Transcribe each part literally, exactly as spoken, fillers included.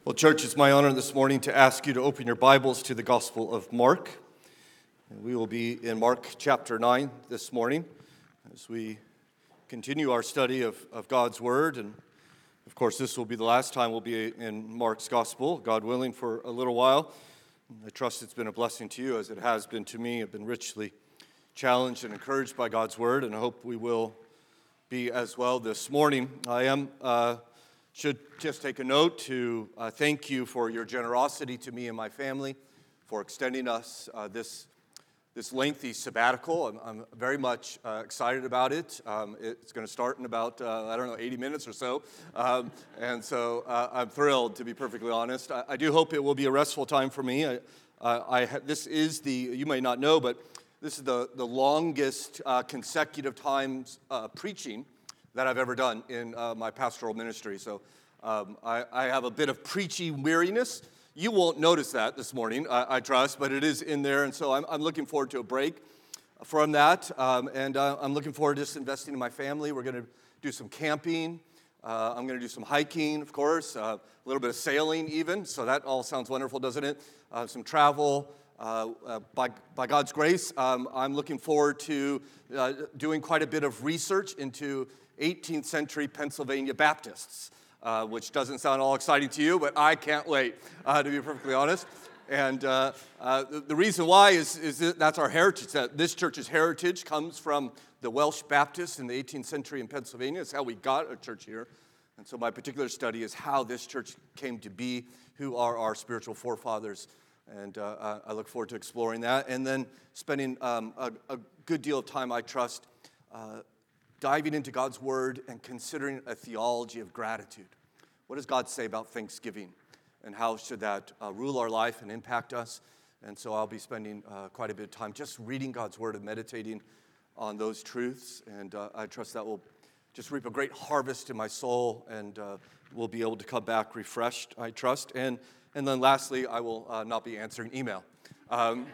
Well, church, it's my honor this morning to ask you to open your Bibles to the Gospel of Mark. We will be in Mark chapter nine this morning as we continue our study of, of God's Word. And, of course, this will be the last time we'll be in Mark's Gospel, God willing, for a little while. I trust it's been a blessing to you as it has been to me. I've been richly challenged and encouraged by God's Word, and I hope we will be as well this morning. I am... Uh, Should just take a note to uh, thank you for your generosity to me and my family, for extending us uh, this this lengthy sabbatical. I'm, I'm very much uh, excited about it. Um, it's going to start in about, uh, I don't know, eighty minutes or so. Um, and so uh, I'm thrilled, to be perfectly honest. I, I do hope it will be a restful time for me. I, uh, I ha- this is the, you may not know, but this is the, the longest uh, consecutive times uh, preaching that I've ever done in uh, my pastoral ministry. So um, I, I have a bit of preachy weariness. You won't notice that this morning, I, I trust, but it is in there. And so I'm, I'm looking forward to a break from that. Um, and uh, I'm looking forward to just investing in my family. We're going to do some camping. Uh, I'm going to do some hiking, of course, uh, a little bit of sailing even. So that all sounds wonderful, doesn't it? Uh, some travel. Uh, uh, by, by God's grace, um, I'm looking forward to uh, doing quite a bit of research into eighteenth century Pennsylvania Baptists, uh, which doesn't sound all exciting to you, but I can't wait, uh, to be perfectly honest. And uh, uh, the, the reason why is, is that that's our heritage. That this church's heritage comes from the Welsh Baptists in the eighteenth century in Pennsylvania. It's how we got a church here. And so my particular study is how this church came to be, who are our spiritual forefathers. And uh, I look forward to exploring that. And then spending um, a, a good deal of time, I trust, uh, diving into God's Word and considering a theology of gratitude. What does God say about Thanksgiving? And how should that uh, rule our life and impact us? And so I'll be spending uh, quite a bit of time just reading God's Word and meditating on those truths. And uh, I trust that will just reap a great harvest in my soul, and uh, we'll be able to come back refreshed, I trust. And and then lastly, I will uh, not be answering email. Um,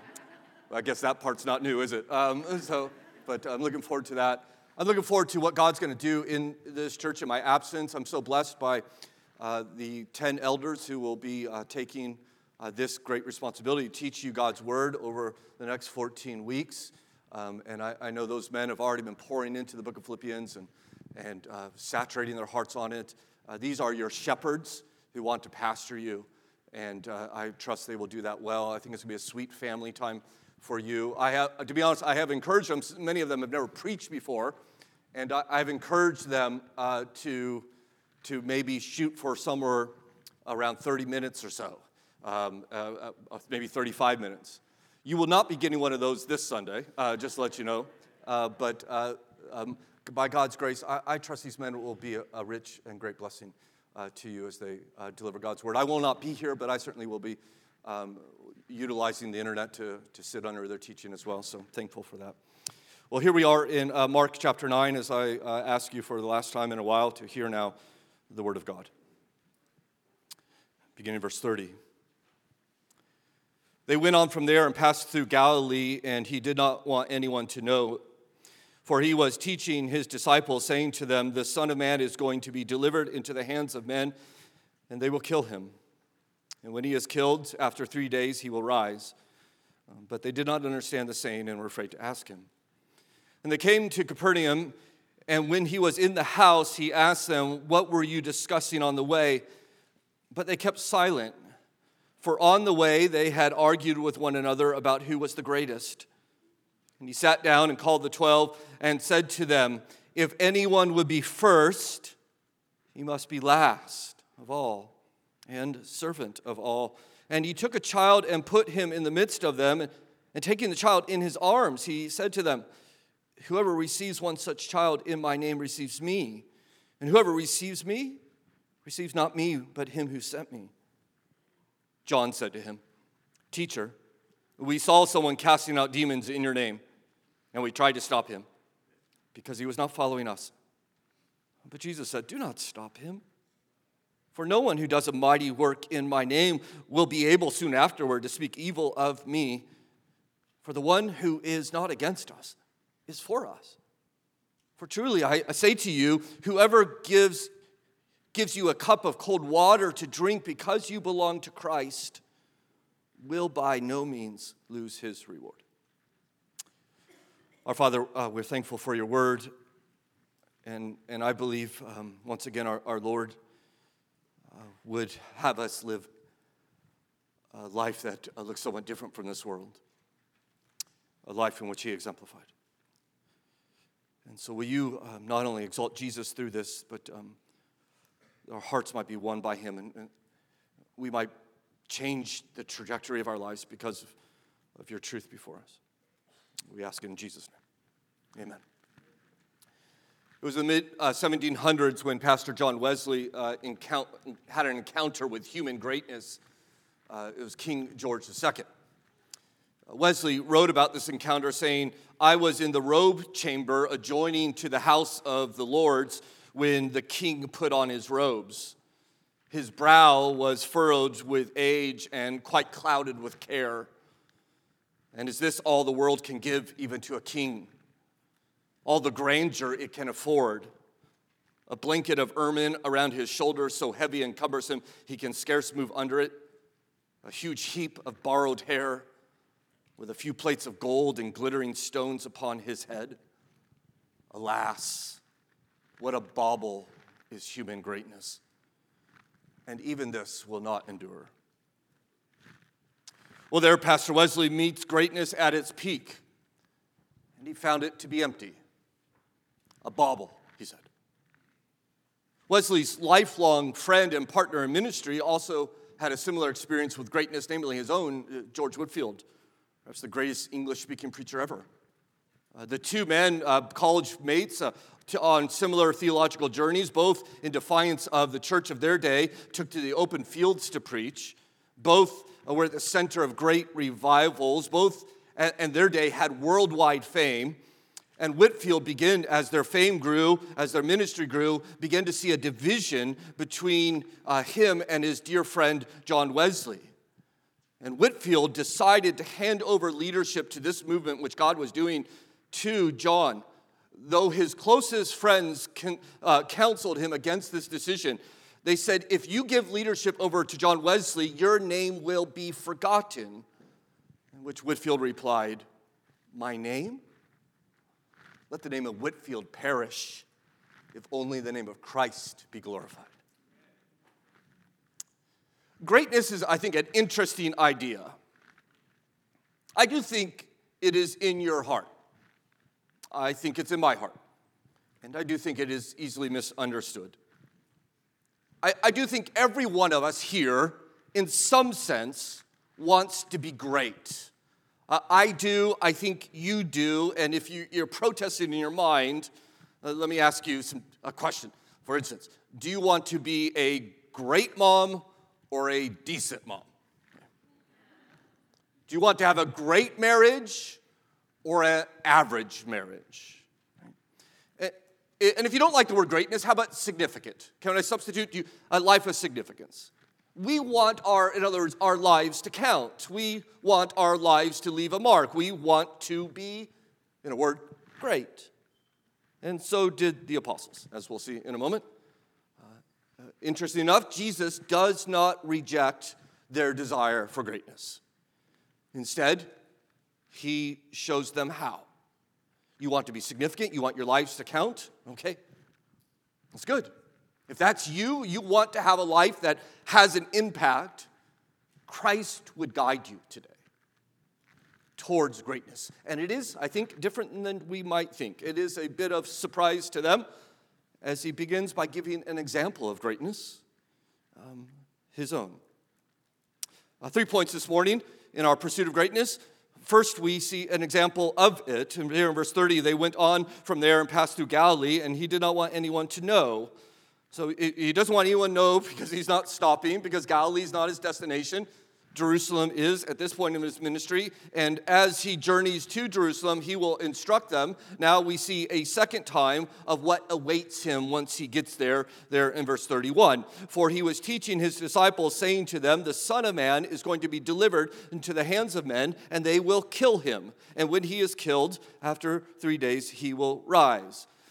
I guess that part's not new, is it? Um, so, but I'm looking forward to that. I'm looking forward to what God's going to do in this church in my absence. I'm so blessed by uh, the ten elders who will be uh, taking uh, this great responsibility to teach you God's Word over the next fourteen weeks. Um, and I, I know those men have already been pouring into the book of Philippians and, and uh, saturating their hearts on it. Uh, these are your shepherds who want to pastor you. And uh, I trust they will do that well. I think it's going to be a sweet family time for you. I have, to be honest, I have encouraged them. Many of them have never preached before. And I, I've encouraged them uh, to, to maybe shoot for somewhere around thirty minutes or so, um, uh, uh, maybe thirty-five minutes. You will not be getting one of those this Sunday, uh, just to let you know. Uh, but uh, um, by God's grace, I, I trust these men will be a, a rich and great blessing uh, to you as they uh, deliver God's Word. I will not be here, but I certainly will be um, utilizing the internet to, to sit under their teaching as well, so thankful for that. Well, here we are in uh, Mark chapter nine, as I uh, ask you for the last time in a while to hear now the Word of God. Beginning in verse thirty. They went on from there and passed through Galilee, and he did not want anyone to know, for he was teaching his disciples, saying to them, "The Son of Man is going to be delivered into the hands of men, and they will kill him. And when he is killed, after three days he will rise." But they did not understand the saying and were afraid to ask him. And they came to Capernaum, and when he was in the house, he asked them, "What were you discussing on the way?" But they kept silent, for on the way they had argued with one another about who was the greatest. And he sat down and called the twelve and said to them, "If anyone would be first, he must be last of all and servant of all." And he took a child and put him in the midst of them, and, and taking the child in his arms, he said to them, "Whoever receives one such child in my name receives me, and whoever receives me receives not me, but him who sent me." John said to him, "Teacher, we saw someone casting out demons in your name, and we tried to stop him because he was not following us." But Jesus said, "Do not stop him. For no one who does a mighty work in my name will be able soon afterward to speak evil of me. For the one who is not against us is for us. For truly I, I say to you, whoever gives gives you a cup of cold water to drink because you belong to Christ will by no means lose his reward. Our Father, uh, we're thankful for your word, and, and I believe, um, once again, our, our Lord uh, would have us live a life that uh, looks somewhat different from this world, a life in which he exemplified. And so will you um, not only exalt Jesus through this, but um, our hearts might be won by him, and, and we might change the trajectory of our lives because of, of your truth before us. We ask it in Jesus' name. Amen. It was in the mid uh, seventeen hundreds when Pastor John Wesley uh, encount- had an encounter with human greatness. Uh, it was King George the Second. Wesley wrote about this encounter saying, "I was in the robe chamber adjoining to the house of the Lords when the king put on his robes. His brow was furrowed with age and quite clouded with care. And is this all the world can give even to a king? All the grandeur it can afford? A blanket of ermine around his shoulders so heavy and cumbersome he can scarce move under it? A huge heap of borrowed hair with a few plates of gold and glittering stones upon his head? Alas, what a bauble is human greatness. And even this will not endure." Well, there Pastor Wesley meets greatness at its peak, and he found it to be empty. A bauble, he said. Wesley's lifelong friend and partner in ministry also had a similar experience with greatness, namely his own, uh, George Whitefield, perhaps the greatest English-speaking preacher ever. Uh, the two men, uh, college mates, uh, to, on similar theological journeys, both in defiance of the church of their day, took to the open fields to preach. Both uh, were at the center of great revivals. Both, at, in their day, had worldwide fame. And Whitefield began, as their fame grew, as their ministry grew, began to see a division between uh, him and his dear friend John Wesley. And Whitefield decided to hand over leadership to this movement, which God was doing, to John. Though his closest friends can, uh, counseled him against this decision, they said, "If you give leadership over to John Wesley, your name will be forgotten." In which Whitefield replied, "My name? Let the name of Whitefield perish, if only the name of Christ be glorified." Greatness is, I think, an interesting idea. I do think it is in your heart. I think it's in my heart. And I do think it is easily misunderstood. I, I do think every one of us here, in some sense, wants to be great. Uh, I do, I think you do, and if you, you're protesting in your mind, uh, let me ask you some, a question. For instance, do you want to be a great mom or a decent mom? Do you want to have a great marriage or an average marriage? And if you don't like the word greatness, how about significant? Can I substitute you a life of significance? We want our, in other words, our lives to count. We want our lives to leave a mark. We want to be, in a word, great. And so did the apostles, as we'll see in a moment. Uh, interesting enough, Jesus does not reject their desire for greatness. Instead, he shows them how. You want to be significant? You want your lives to count? Okay, that's good. If that's you, you want to have a life that has an impact, Christ would guide you today towards greatness. And it is, I think, different than we might think. It is a bit of surprise to them as he begins by giving an example of greatness, um, his own. Uh, three points this morning in our pursuit of greatness. First, we see an example of it. And here in verse thirty, they went on from there and passed through Galilee, and he did not want anyone to know. So he doesn't want anyone to know because he's not stopping, because Galilee is not his destination. Jerusalem is at this point in his ministry. And as he journeys to Jerusalem, he will instruct them. Now we see a second time of what awaits him once he gets there, there in verse thirty-one. For he was teaching his disciples, saying to them, the Son of Man is going to be delivered into the hands of men, and they will kill him. And when he is killed, after three days, he will rise.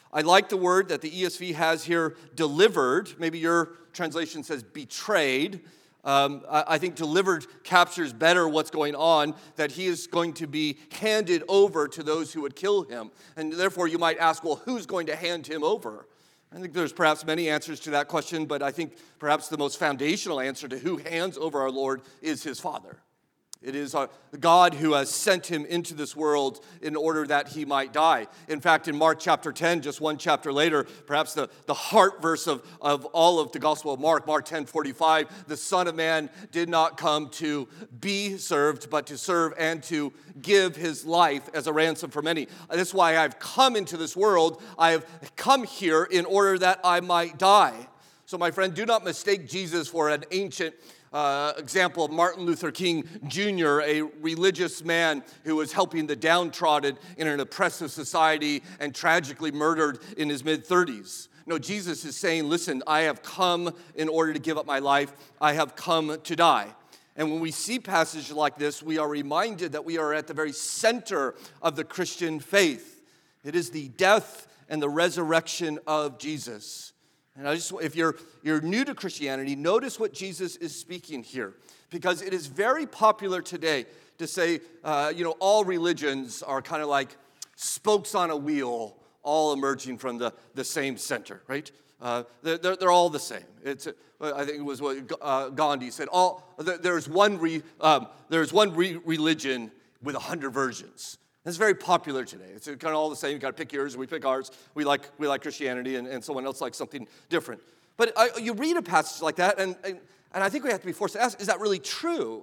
I like the word that the E S V has here, delivered. Maybe your translation says betrayed. Um, I, I think delivered captures better what's going on, that he is going to be handed over to those who would kill him. And therefore you might ask, well, who's going to hand him over? I think there's perhaps many answers to that question, but I think perhaps the most foundational answer to who hands over our Lord is his Father. It is our, God who has sent him into this world in order that he might die. In fact, in Mark chapter ten, just one chapter later, perhaps the, the heart verse of, of all of the Gospel of Mark, Mark ten forty-five, the Son of Man did not come to be served, but to serve and to give his life as a ransom for many. That's why I've come into this world. I have come here in order that I might die. So my friend, do not mistake Jesus for an ancient Uh, example of Martin Luther King Junior, a religious man who was helping the downtrodden in an oppressive society and tragically murdered in his mid-thirties. No, Jesus is saying, listen, I have come in order to give up my life. I have come to die. And when we see passages like this, we are reminded that we are at the very center of the Christian faith. It is the death and the resurrection of Jesus. And I just, if you're, you're new to Christianity, notice what Jesus is speaking here. Because it is very popular today to say, uh, you know, all religions are kind of like spokes on a wheel, all emerging from the, the same center, right? Uh, they're, they're, they're all the same. It's, I think it was what uh, Gandhi said. All there's one re, um, there's one re- religion with a hundred versions. It's very popular today. It's kind of all the same. You got to pick yours, we pick ours. We like we like Christianity, and, and someone else likes something different. But I, you read a passage like that, and, and and I think we have to be forced to ask: is that really true?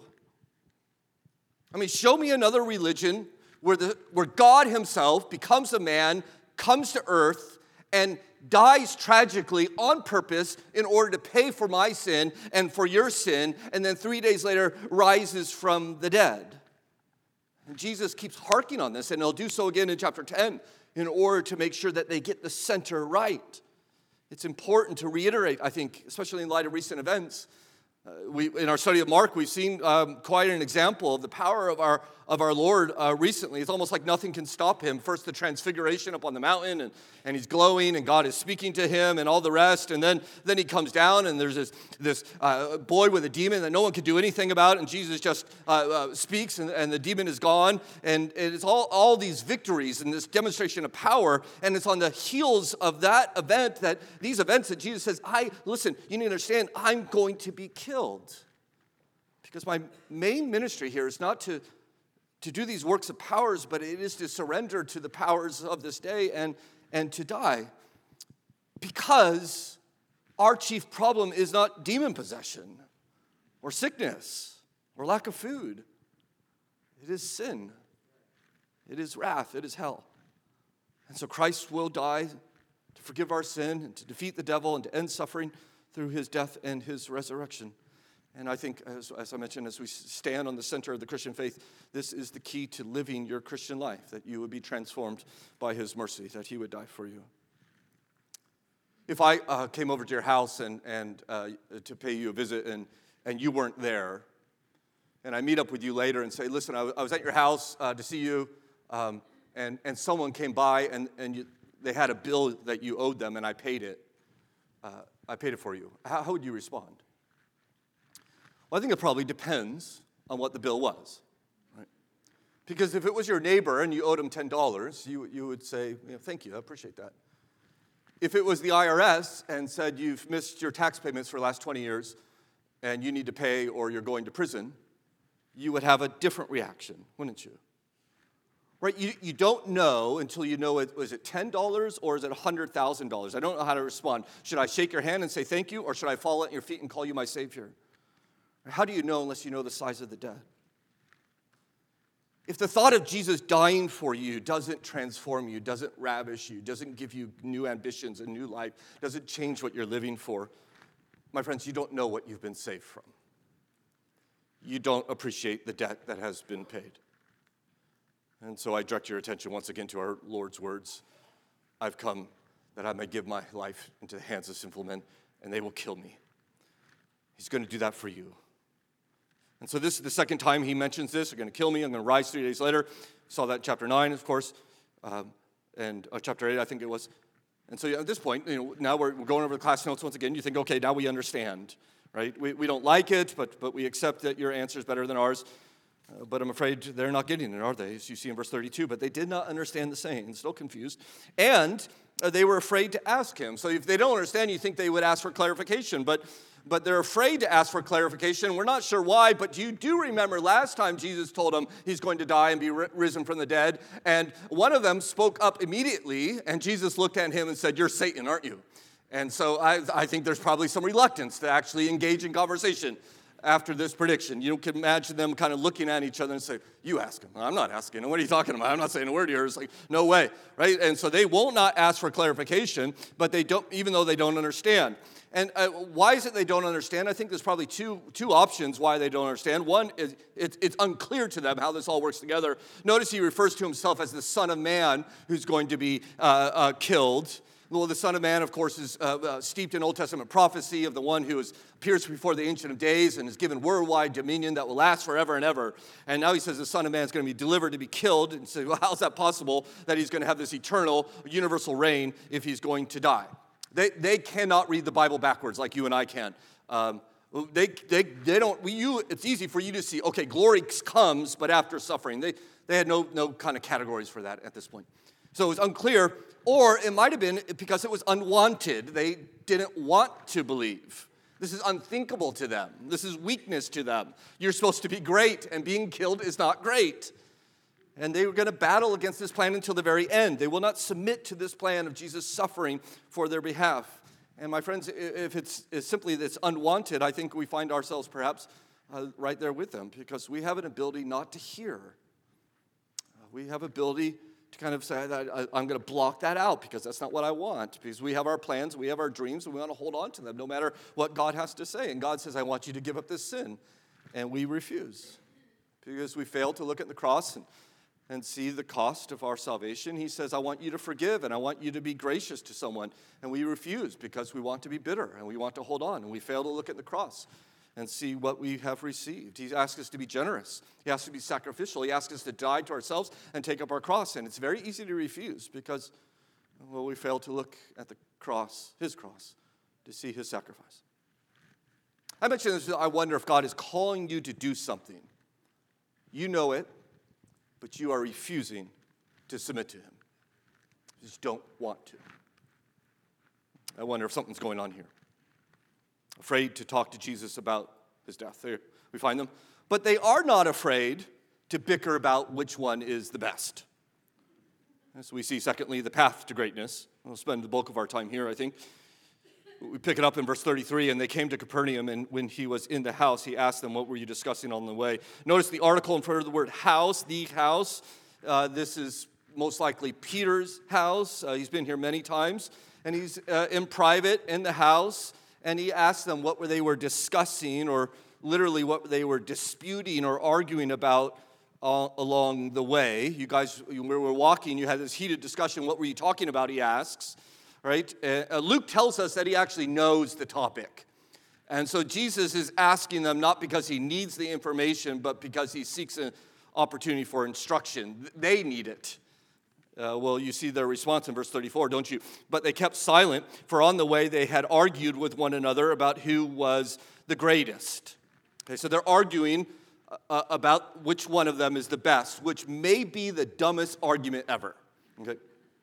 I mean, show me another religion where the where God Himself becomes a man, comes to earth, and dies tragically on purpose in order to pay for my sin and for your sin, and then three days later rises from the dead. And Jesus keeps harking on this, and he'll do so again in chapter ten in order to make sure that they get the center right. It's important to reiterate, I think, especially in light of recent events. Uh, we, in our study of Mark, we've seen um, quite an example of the power of our of our Lord uh, recently. It's almost like nothing can stop him. First, the transfiguration up on the mountain, and, and he's glowing, and God is speaking to him, and all the rest. And then, then he comes down, and there's this, this uh, boy with a demon that no one could do anything about, and Jesus just uh, uh, speaks, and, and the demon is gone. And it's all, all these victories and this demonstration of power, and it's on the heels of that event, that these events that Jesus says, I, listen, you need to understand, I'm going to be killed. Because my main ministry here is not to to do these works of powers, but it is to surrender to the powers of this day and, and to die. Because our chief problem is not demon possession or sickness or lack of food. It is sin. It is wrath. It is hell. And so Christ will die to forgive our sin and to defeat the devil and to end suffering through his death and his resurrection. And I think, as, as I mentioned, as we stand on the center of the Christian faith, this is the key to living your Christian life, that you would be transformed by his mercy, that he would die for you. If I uh, came over to your house and, and uh, to pay you a visit and, and you weren't there, and I meet up with you later and say, listen, I, w- I was at your house uh, to see you, um, and, and someone came by and, and you, they had a bill that you owed them, and I paid it. Uh, I paid it for you. How, how would you respond? Well, I think it probably depends on what the bill was, right? Because if it was your neighbor and you owed him ten dollars, you, you would say, yeah, thank you, I appreciate that. If it was the I R S and said you've missed your tax payments for the last twenty years and you need to pay or you're going to prison, you would have a different reaction, wouldn't you? Right? You, you don't know until you know, it was it ten dollars or is it one hundred thousand dollars? I don't know how to respond. Should I shake your hand and say thank you, or should I fall at your feet and call you my Savior? How do you know unless you know the size of the debt? If the thought of Jesus dying for you doesn't transform you, doesn't ravish you, doesn't give you new ambitions and new life, doesn't change what you're living for, my friends, you don't know what you've been saved from. You don't appreciate the debt that has been paid. And so I direct your attention once again to our Lord's words. I've come that I may give my life into the hands of sinful men, and they will kill me. He's going to do that for you. And so this is the second time he mentions this. They're going to kill me. I'm going to rise three days later. We saw that in chapter nine, of course, um, and uh, chapter eight, I think it was. And so at this point, you know, now we're going over the class notes once again. You think, okay, now we understand, right? We, we don't like it, but, but we accept that your answer is better than ours. Uh, but I'm afraid they're not getting it, are they? As you see in verse thirty-two. But they did not understand the saying, still confused. And uh, they were afraid to ask him. So if they don't understand, you think they would ask for clarification. But but they're afraid to ask for clarification. We're not sure why, but you do remember last time Jesus told them he's going to die and be risen from the dead. And one of them spoke up immediately, and Jesus looked at him and said, "You're Satan, aren't you?" And so I, I think there's probably some reluctance to actually engage in conversation after this prediction. You can imagine them kind of looking at each other and say, "You ask him." "I'm not asking him. What are you talking about? I'm not saying a word here." It's like, no way, right? And so they will not ask for clarification, but they don't, even though they don't understand. And uh, why is it they don't understand? I think there's probably two, two options why they don't understand. One is it, it's unclear to them how this all works together. Notice he refers to himself as the Son of Man who's going to be uh, uh, killed. Well, the Son of Man, of course, is uh, uh, steeped in Old Testament prophecy of the one who is, appears before the Ancient of Days and is given worldwide dominion that will last forever and ever. And now he says the Son of Man is going to be delivered to be killed. And say, well, how is that possible that he's going to have this eternal, universal reign if he's going to die? They they cannot read the Bible backwards like you and I can. Um, they they they don't. We, you, it's easy for you to see. Okay, glory comes, but after suffering. They they had no no kind of categories for that at this point. So it was unclear, or it might have been because it was unwanted. They didn't want to believe. This is unthinkable to them. This is weakness to them. You're supposed to be great, and being killed is not great. And they were going to battle against this plan until the very end. They will not submit to this plan of Jesus suffering for their behalf. And my friends, if it's, it's simply that's unwanted, I think we find ourselves perhaps uh, right there with them, because we have an ability not to hear. Uh, we have ability to kind of say, that I'm going to block that out because that's not what I want, because we have our plans, we have our dreams, and we want to hold on to them no matter what God has to say. And God says, I want you to give up this sin. And we refuse because we fail to look at the cross and and see the cost of our salvation. He says, I want you to forgive, and I want you to be gracious to someone. And we refuse because we want to be bitter, and we want to hold on, and we fail to look at the cross and see what we have received. He asks us to be generous. He asks us to be sacrificial. He asks us to die to ourselves and take up our cross. And it's very easy to refuse because, well, we fail to look at the cross, his cross, to see his sacrifice. I mentioned this, I wonder if God is calling you to do something. You know it, but you are refusing to submit to him. You just don't want to. I wonder if something's going on here. Afraid to talk to Jesus about his death. There we find them. But they are not afraid to bicker about which one is the best. As we see, secondly, the path to greatness. We'll spend the bulk of our time here, I think. We pick it up in verse thirty-three, and they came to Capernaum, and when he was in the house, he asked them, what were you discussing on the way? Notice the article in front of the word house, the house. Uh, this is most likely Peter's house. Uh, he's been here many times, and he's uh, in private in the house, and he asked them what were they were discussing, or literally what they were disputing or arguing about uh, along the way. You guys, when we were walking, you had this heated discussion. What were you talking about, he asks. Right? Uh, Luke tells us that he actually knows the topic. And so Jesus is asking them not because he needs the information, but because he seeks an opportunity for instruction. They need it. Uh, well, you see their response in verse thirty-four, don't you? But they kept silent, for on the way they had argued with one another about who was the greatest. Okay, so they're arguing uh, about which one of them is the best, which may be the dumbest argument ever. Okay.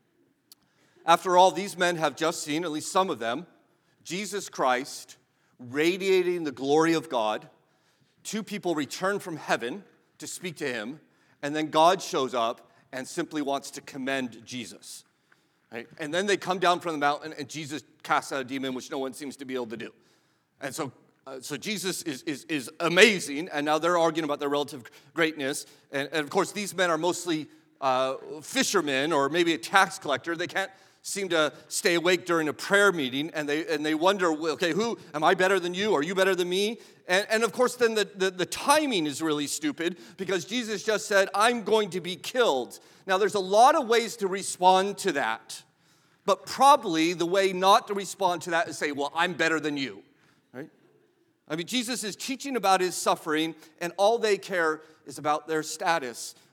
After all, these men have just seen, at least some of them, Jesus Christ radiating the glory of God. Two people return from heaven to speak to him, and then God shows up and simply wants to commend Jesus. Right? And then they come down from the mountain, and Jesus casts out a demon, which no one seems to be able to do. And so uh, so Jesus is, is, is amazing, and now they're arguing about their relative greatness. And, and of course, these men are mostly uh, fishermen or maybe a tax collector. They can't seem to stay awake during a prayer meeting, and they and they wonder, okay, who, am I better than you? Are you better than me? And, and of course, then the, the, the timing is really stupid, because Jesus just said, I'm going to be killed. Now, there's a lot of ways to respond to that, but probably the way not to respond to that is say, well, I'm better than you, right? I mean, Jesus is teaching about his suffering, and all they care is about their status.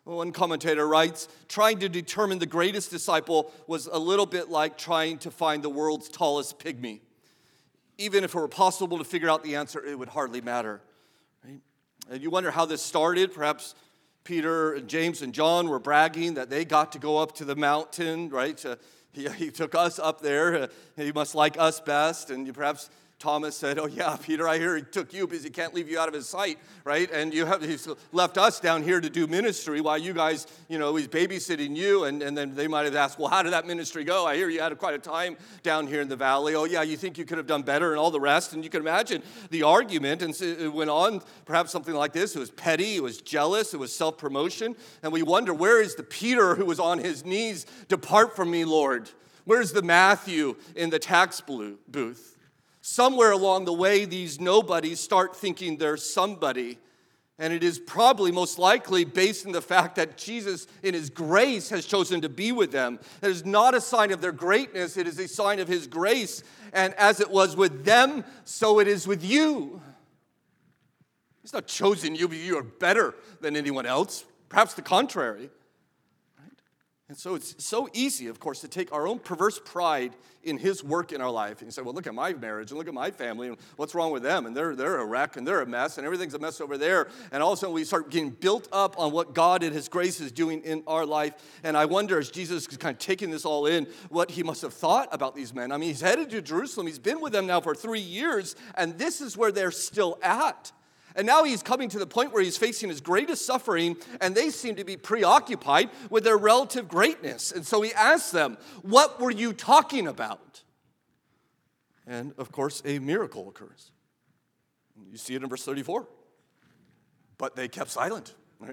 One commentator writes, trying to determine the greatest disciple was a little bit like trying to find the world's tallest pygmy. Even if it were possible to figure out the answer, it would hardly matter. Right? And you wonder how this started. Perhaps Peter and James and John were bragging that they got to go up to the mountain, right? Uh, he, he took us up there. Uh, he must like us best. And you perhaps Thomas said, oh yeah, Peter, I hear he took you because he can't leave you out of his sight, right? And you have he's left us down here to do ministry while you guys, you know, he's babysitting you. And, and then they might have asked, well, how did that ministry go? I hear you had quite a time down here in the valley. Oh yeah, you think you could have done better and all the rest. And you can imagine the argument. And so it went on, perhaps something like this. It was petty, it was jealous, it was self-promotion. And we wonder, where is the Peter who was on his knees? Depart from me, Lord. Where's the Matthew in the tax booth? Somewhere along the way, these nobodies start thinking they're somebody. And it is probably most likely based on the fact that Jesus, in his grace, has chosen to be with them. It is not a sign of their greatness. It is a sign of his grace. And as it was with them, so it is with you. He's not chosen you, but you are better than anyone else. Perhaps the contrary. And so it's so easy, of course, to take our own perverse pride in his work in our life. And you say, well, look at my marriage and look at my family and what's wrong with them? And they're, they're a wreck and they're a mess and everything's a mess over there. And all of a sudden we start getting built up on what God and his grace is doing in our life. And I wonder, as Jesus is kind of taking this all in, what he must have thought about these men. I mean, he's headed to Jerusalem. He's been with them now for three years. And this is where they're still at. And now he's coming to the point where he's facing his greatest suffering, and they seem to be preoccupied with their relative greatness. And so he asks them, what were you talking about? And, of course, a miracle occurs. You see it in verse thirty-four. But they kept silent, right?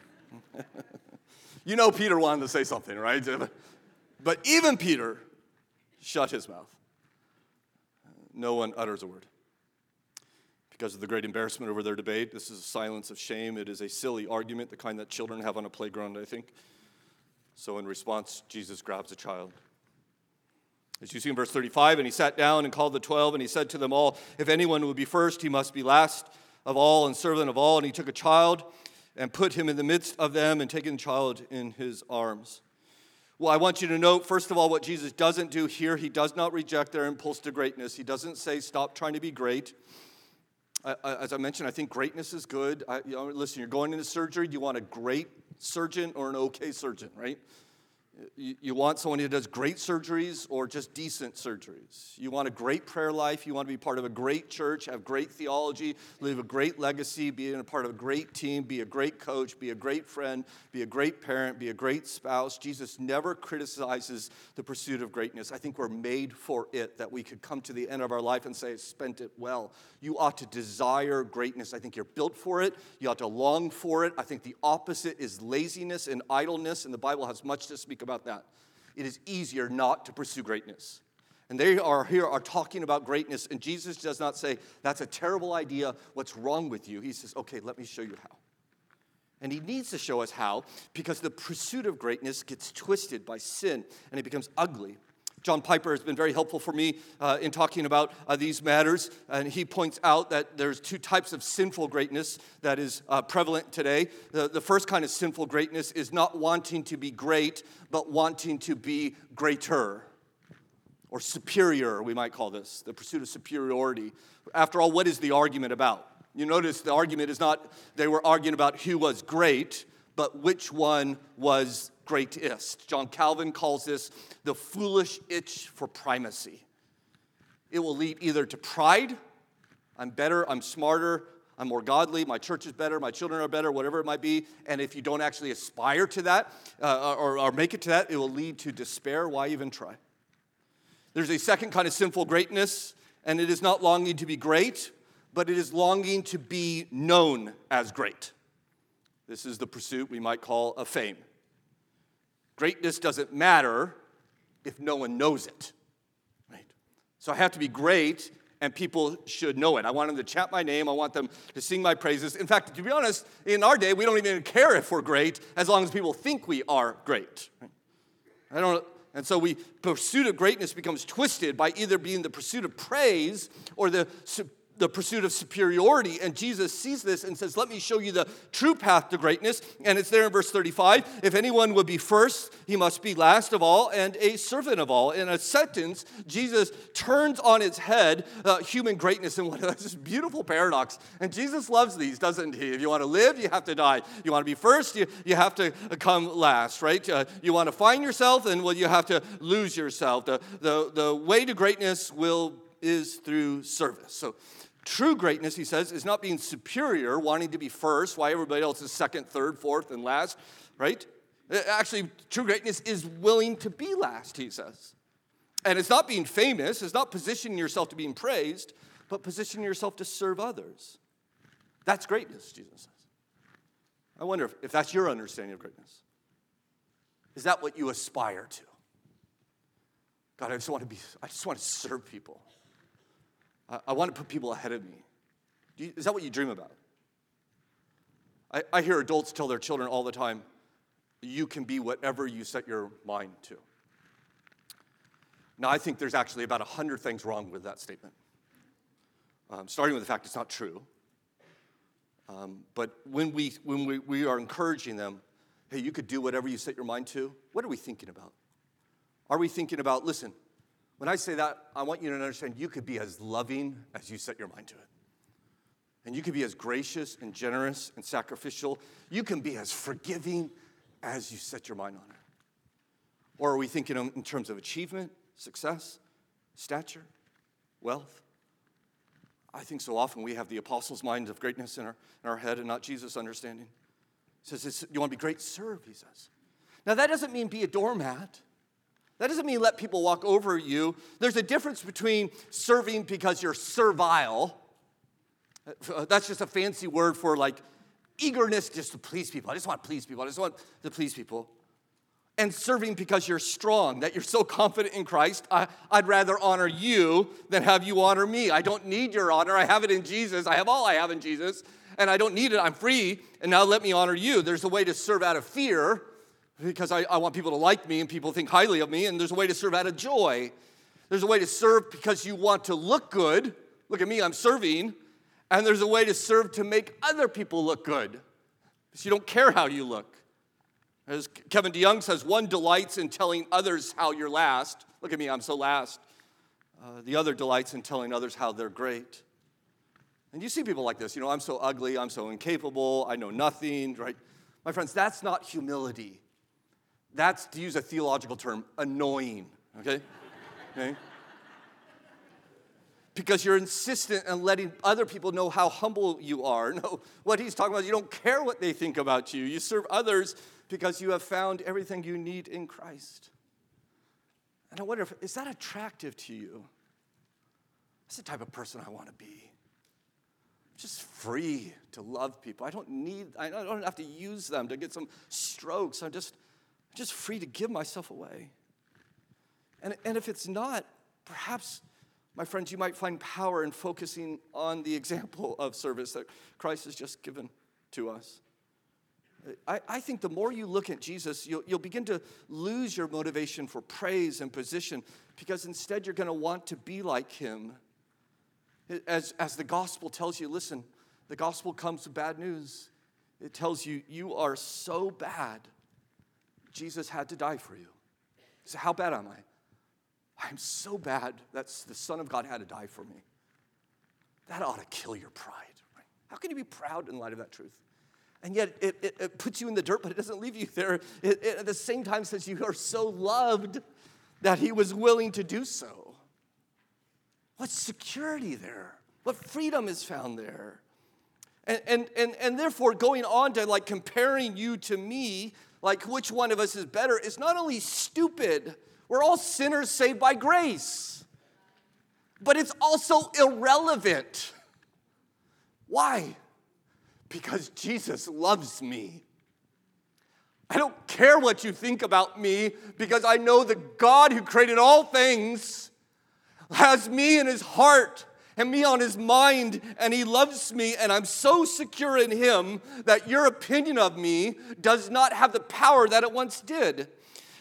You know Peter wanted to say something, right? But even Peter shut his mouth. No one utters a word. Because of the great embarrassment over their debate. This is a silence of shame. It is a silly argument, the kind that children have on a playground, I think. So in response, Jesus grabs a child. As you see in verse thirty-five, and he sat down and called the twelve, and he said to them all, if anyone would be first, he must be last of all and servant of all. And he took a child and put him in the midst of them, and taking the child in his arms. Well, I want you to note, first of all, what Jesus doesn't do here. He does not reject their impulse to greatness. He doesn't say, stop trying to be great. I, as I mentioned, I think greatness is good. I, you know, listen, you're going into surgery. Do you want a great surgeon or an okay surgeon, right? You, you want someone who does great surgeries or just decent surgeries. You want a great prayer life. You want to be part of a great church, have great theology, live a great legacy, be a part of a great team, be a great coach, be a great friend, be a great parent, be a great spouse. Jesus never criticizes the pursuit of greatness. I think we're made for it, that we could come to the end of our life and say, I spent it well. You ought to desire greatness. I think you're built for it. You ought to long for it. I think the opposite is laziness and idleness, and the Bible has much to speak about that. It is easier not to pursue greatness. And they are here are talking about greatness, and Jesus does not say, that's a terrible idea, what's wrong with you? He says, okay, let me show you how. And he needs to show us how, because the pursuit of greatness gets twisted by sin, and it becomes ugly. John Piper has been very helpful for me uh, in talking about uh, these matters, and he points out that there's two types of sinful greatness that is uh, prevalent today. The, the first kind of sinful greatness is not wanting to be great, but wanting to be greater, or superior, we might call this, the pursuit of superiority. After all, what is the argument about? You notice the argument is not, they were arguing about who was great, but which one was greatest. John Calvin calls this the foolish itch for primacy. It will lead either to pride, I'm better, I'm smarter, I'm more godly, my church is better, my children are better, whatever it might be. And if you don't actually aspire to that uh, or, or make it to that, it will lead to despair. Why even try? There's a second kind of sinful greatness, and it is not longing to be great, but it is longing to be known as great. This is the pursuit we might call of fame. Greatness doesn't matter if no one knows it, right? So I have to be great, and people should know it. I want them to chant my name. I want them to sing my praises. In fact, to be honest, in our day, we don't even care if we're great as long as people think we are great. Right? I don't. And so we pursuit of greatness becomes twisted by either being the pursuit of praise or the the pursuit of superiority. And Jesus sees this and says, let me show you the true path to greatness. And it's there in verse thirty-five. If anyone would be first, he must be last of all and a servant of all. In a sentence, Jesus turns on its head uh, human greatness. And what this beautiful paradox. And Jesus loves these, doesn't he? If you want to live, you have to die. You want to be first, you, you have to come last, right? Uh, you want to find yourself, and well, you have to lose yourself. The, the, the way to greatness will is through service. So true greatness, he says, is not being superior, wanting to be first, why everybody else is second, third, fourth, and last, right? Actually, true greatness is willing to be last, he says. And it's not being famous, it's not positioning yourself to being praised, but positioning yourself to serve others. That's greatness, Jesus says. I wonder if, if that's your understanding of greatness. Is that what you aspire to? God, I just want to be, I just want to serve people. I, I want to put people ahead of me. Do you, is that what you dream about? I, I hear adults tell their children all the time, you can be whatever you set your mind to. Now, I think there's actually about a hundred things wrong with that statement. Um, starting with the fact it's not true. Um, but when we when we, we are encouraging them, hey, you could do whatever you set your mind to, what are we thinking about? Are we thinking about, listen, when I say that, I want you to understand you could be as loving as you set your mind to it. And you could be as gracious and generous and sacrificial. You can be as forgiving as you set your mind on it. Or are we thinking in terms of achievement, success, stature, wealth? I think so often we have the apostles' mind of greatness in our, in our head and not Jesus' understanding. He says, you want to be great? Serve, he says. Now, that doesn't mean be a doormat. That doesn't mean let people walk over you. There's a difference between serving because you're servile. That's just a fancy word for like eagerness just to please people. I just want to please people. I just want to please people. And serving because you're strong, that you're so confident in Christ, I, I'd rather honor you than have you honor me. I don't need your honor. I have it in Jesus. I have all I have in Jesus, and I don't need it. I'm free, and now let me honor you. There's a way to serve out of fear because I, I want people to like me and people think highly of me, and there's a way to serve out of joy. There's a way to serve because you want to look good. Look at me, I'm serving. And there's a way to serve to make other people look good because you don't care how you look. As Kevin DeYoung says, one delights in telling others how you're last. Look at me, I'm so last. Uh, the other delights in telling others how they're great. And you see people like this, you know, I'm so ugly, I'm so incapable, I know nothing, right? My friends, that's not humility. That's, to use a theological term, annoying, okay? Okay? Because you're insistent on letting other people know how humble you are. No, what he's talking about, you don't care what they think about you. You serve others because you have found everything you need in Christ. And I wonder, if is that attractive to you? That's the type of person I want to be. Just free to love people. I don't need, I don't have to use them to get some strokes. I'm just, just free to give myself away. And, and if it's not, perhaps, my friends, you might find power in focusing on the example of service that Christ has just given to us. I, I think the more you look at Jesus, you'll, you'll begin to lose your motivation for praise and position because instead you're going to want to be like him. As, as the gospel tells you, listen, the gospel comes with bad news. It tells you, you are so bad, Jesus had to die for you. So how bad am I? I'm so bad that the Son of God had to die for me. That ought to kill your pride. Right? How can you be proud in light of that truth? And yet it, it, it puts you in the dirt, but it doesn't leave you there. It, it at the same time says you are so loved that he was willing to do so. What security there? What freedom is found there? And, and, and, and therefore, going on to like comparing you to me, like which one of us is better, is not only stupid. We're all sinners saved by grace. But it's also irrelevant. Why? Because Jesus loves me. I don't care what you think about me because I know the God who created all things has me in his heart and me on his mind, and he loves me, and I'm so secure in him that your opinion of me does not have the power that it once did.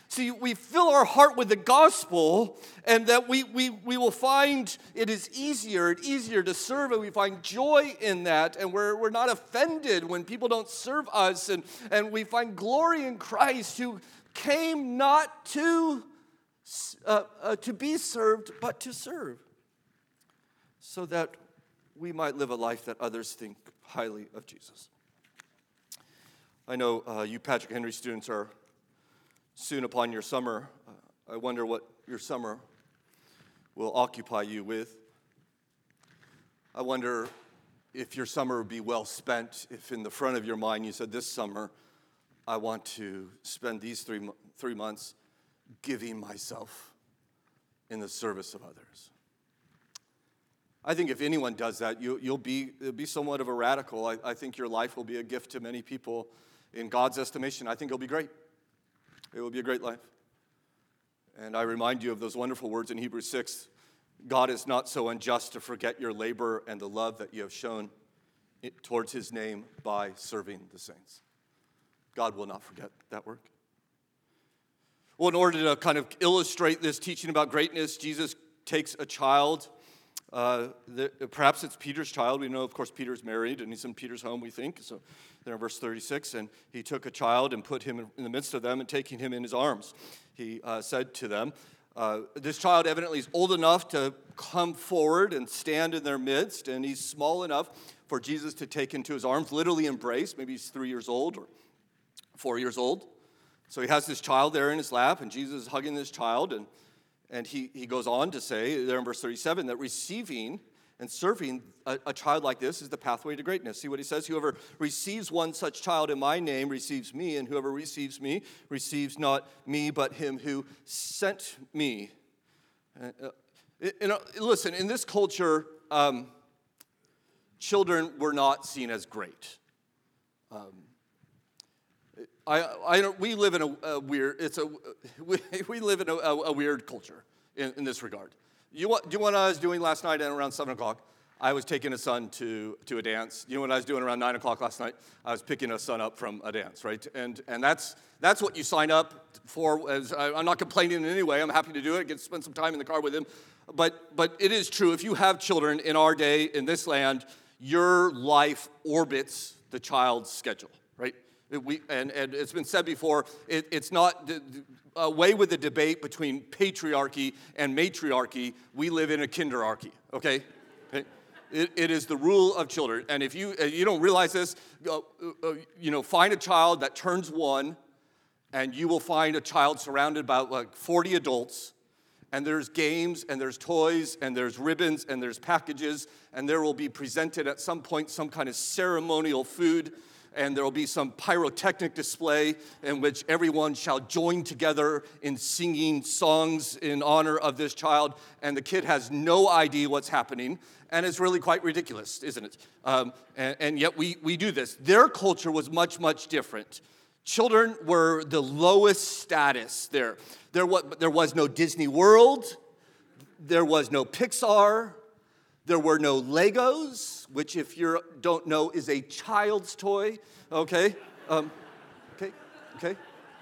See, we fill our heart with the gospel, and that we, we, we will find it is easier and easier to serve, and we find joy in that, and we're, we're not offended when people don't serve us, and, and we find glory in Christ, who came not to, uh, uh, to be served, but to serve, so that we might live a life that others think highly of Jesus. I know uh, you Patrick Henry students are soon upon your summer. Uh, I wonder what your summer will occupy you with. I wonder if your summer would be well spent if in the front of your mind you said, this summer, I want to spend these three, three months giving myself in the service of others. I think if anyone does that, you, you'll be, you'll be somewhat of a radical. I, I think your life will be a gift to many people in God's estimation. I think it'll be great. It will be a great life. And I remind you of those wonderful words in Hebrews six. God is not so unjust to forget your labor and the love that you have shown towards his name by serving the saints. God will not forget that work. Well, in order to kind of illustrate this teaching about greatness, Jesus takes a child. Uh, the, perhaps it's Peter's child. We know, of course, Peter's married, and he's in Peter's home, we think. So there in verse thirty-six, and he took a child and put him in the midst of them, and taking him in his arms, he uh, said to them, uh, this child evidently is old enough to come forward and stand in their midst, and he's small enough for Jesus to take into his arms, literally embrace. Maybe he's three years old or four years old. So he has this child there in his lap, and Jesus is hugging this child, and And he, he goes on to say, there in verse thirty-seven, that receiving and serving a, a child like this is the pathway to greatness. See what he says? Whoever receives one such child in my name receives me, and whoever receives me receives not me, but him who sent me. Uh, you know, listen, in this culture, um, children were not seen as great. Um, I, I don't, we live in a, a weird, it's a, we, we live in a, a, a weird culture in, in this regard. You want, do you know what I was doing last night at around seven o'clock? I was taking a son to, to a dance. You know what I was doing around nine o'clock last night? I was picking a son up from a dance, right? And and that's that's what you sign up for. As I, I'm not complaining in any way. I'm happy to do it, get to spend some time in the car with him. But But it is true, if you have children in our day, in this land, your life orbits the child's schedule, right? We, and, and it's been said before, it, it's not away with the debate between patriarchy and matriarchy. We live in a kinderarchy, okay? okay? It, it is the rule of children. And if you you don't realize this, uh, uh, you know, find a child that turns one, and you will find a child surrounded by like forty adults, and there's games, and there's toys, and there's ribbons, and there's packages, and there will be presented at some point some kind of ceremonial food, and there will be some pyrotechnic display in which everyone shall join together in singing songs in honor of this child, and the kid has no idea what's happening, and it's really quite ridiculous, isn't it? Um, and, and yet we, we do this. Their culture was much, much different. Children were the lowest status there. There was, there was no Disney World. There was no Pixar. There were no Legos, which if you don't know is a child's toy, okay? Um, okay, okay.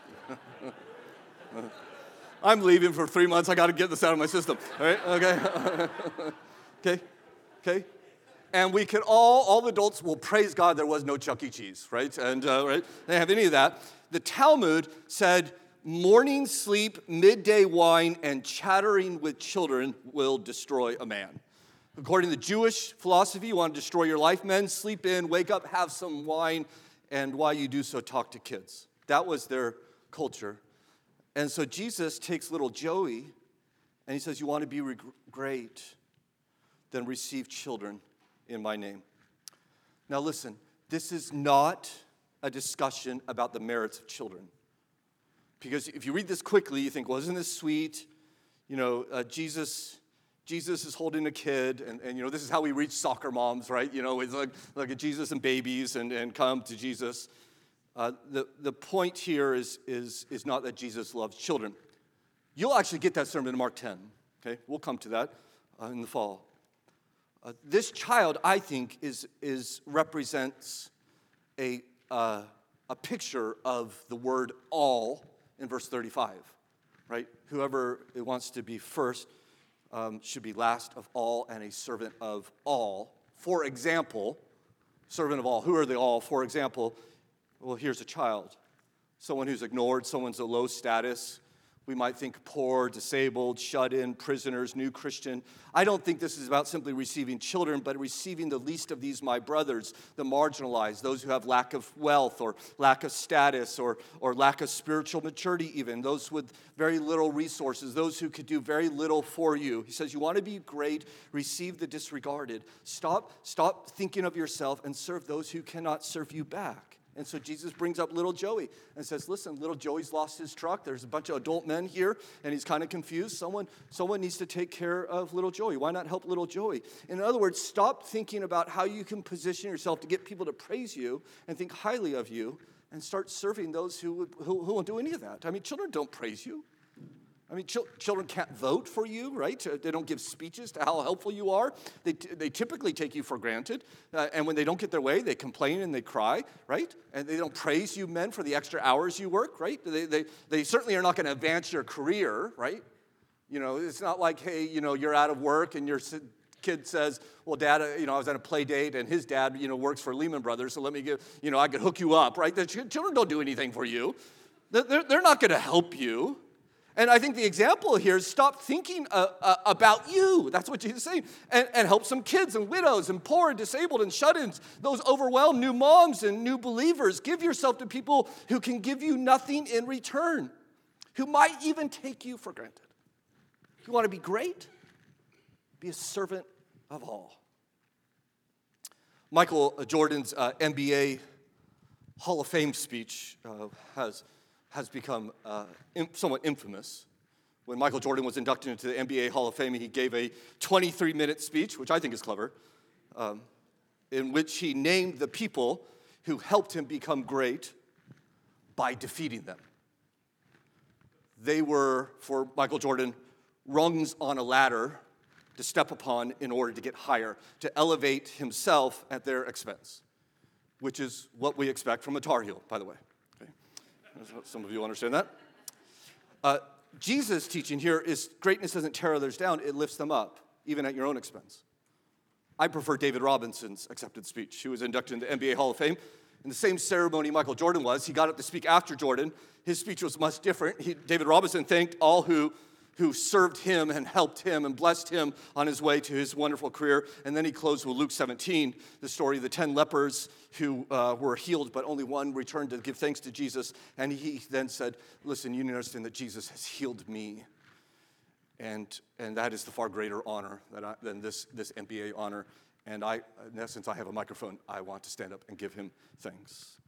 I'm leaving for three months. I got to get this out of my system, all right? Okay, okay, okay. And we can all, all the adults will praise God there was no Chuck E. Cheese, right? And, uh, right, they didn't have any of that. The Talmud said, morning sleep, midday wine, and chattering with children will destroy a man. According to Jewish philosophy, you want to destroy your life, men, sleep in, wake up, have some wine, and while you do so, talk to kids. That was their culture. And so Jesus takes little Joey, and he says, you want to be reg- great, then receive children in my name. Now listen, this is not a discussion about the merits of children. Because if you read this quickly, you think, well, isn't this sweet? You know, uh, Jesus... Jesus is holding a kid, and, and, you know, this is how we reach soccer moms, right? You know, it's like, like a Jesus and babies, and, and come to Jesus. Uh, the, the point here is, is, is not that Jesus loves children. You'll actually get that sermon in Mark ten, okay? We'll come to that uh, in the fall. Uh, this child, I think, is, is represents a, uh, a picture of the word all in verse thirty-five. right? Whoever wants to be first um, should be last of all and a servant of all. For example, servant of all. Who are they all? For example, well, here's a child. Someone who's ignored, someone's a low status. We might think poor, disabled, shut in, prisoners, new Christian. I don't think this is about simply receiving children, but receiving the least of these, my brothers, the marginalized, those who have lack of wealth or lack of status or, or lack of spiritual maturity even, those with very little resources, those who could do very little for you. He says, you want to be great, receive the disregarded. Stop, stop thinking of yourself and serve those who cannot serve you back. And so Jesus brings up little Joey and says, listen, little Joey's lost his truck. There's a bunch of adult men here, and he's kind of confused. Someone, someone needs to take care of little Joey. Why not help little Joey? In other words, stop thinking about how you can position yourself to get people to praise you and think highly of you, and start serving those who, would, who, who won't do any of that. I mean, children don't praise you. I mean, ch- children can't vote for you, right? They don't give speeches to how helpful you are. They, t- they typically take you for granted. Uh, and when they don't get their way, they complain and they cry, right? And they don't praise you men for the extra hours you work, right? They, they, they certainly are not going to advance your career, right? You know, it's not like, hey, you know, you're out of work and your kid says, well, Dad, you know, I was at a play date and his dad, you know, works for Lehman Brothers, so let me give, you know, I could hook you up, right? The ch- children don't do anything for you. They're, they're not going to help you. And I think the example here is stop thinking uh, uh, about you. That's what Jesus is saying. And, and help some kids and widows and poor and disabled and shut-ins, those overwhelmed new moms and new believers. Give yourself to people who can give you nothing in return, who might even take you for granted. You want to be great? Be a servant of all. Michael Jordan's uh, N B A Hall of Fame speech uh, has... has become uh, in, somewhat infamous. When Michael Jordan was inducted into the N B A Hall of Fame, he gave a twenty-three minute speech, which I think is clever, um, in which he named the people who helped him become great by defeating them. They were, for Michael Jordan, rungs on a ladder to step upon in order to get higher, to elevate himself at their expense, which is what we expect from a Tar Heel, by the way. Some of you understand that. Uh, Jesus' teaching here is greatness doesn't tear others down, it lifts them up, even at your own expense. I prefer David Robinson's accepted speech. He was inducted into the N B A Hall of Fame. In the same ceremony Michael Jordan was, he got up to speak after Jordan. His speech was much different. He, David Robinson thanked all who who served him and helped him and blessed him on his way to his wonderful career. And then he closed with Luke seventeen, the story of the ten lepers who uh, were healed, but only one returned to give thanks to Jesus. And he then said, listen, you need to understand that Jesus has healed me. And and that is the far greater honor that I, than this, this N B A honor. And I, in essence, I have a microphone. I want to stand up and give him thanks.